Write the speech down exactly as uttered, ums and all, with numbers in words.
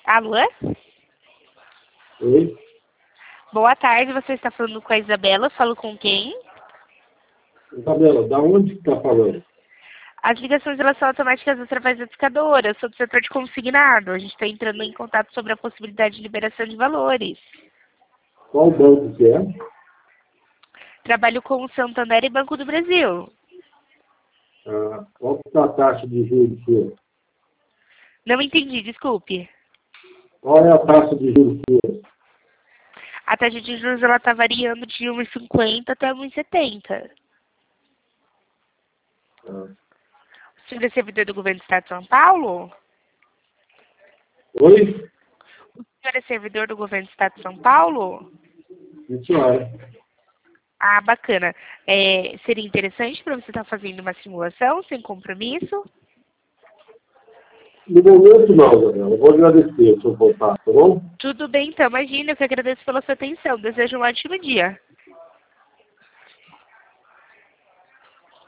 Alô? Oi? Boa tarde, você está falando com a Isabela, falo com quem? Isabela, da onde que está falando? As ligações elas são automáticas através da discadora, eu sou do setor de consignado, a gente está entrando em contato sobre a possibilidade de liberação de valores. Qual banco que é? Trabalho com o Santander e Banco do Brasil. Ah, qual que está a taxa de juros sua? Não entendi, desculpe. Qual é a taxa de juros sua? A taxa de juros ela está variando de um vírgula cinquenta até um vírgula setenta. Ah. O senhor é servidor do governo do Estado de São Paulo? Oi? O senhor é servidor do governo do Estado de São Paulo? Sim, senhora. Ah, bacana. É, seria interessante para você estar fazendo uma simulação sem compromisso? No momento não, Isabela. Eu vou agradecer o seu contato, tá bom? Tudo bem, então. Imagina, eu que agradeço pela sua atenção. Desejo um ótimo dia.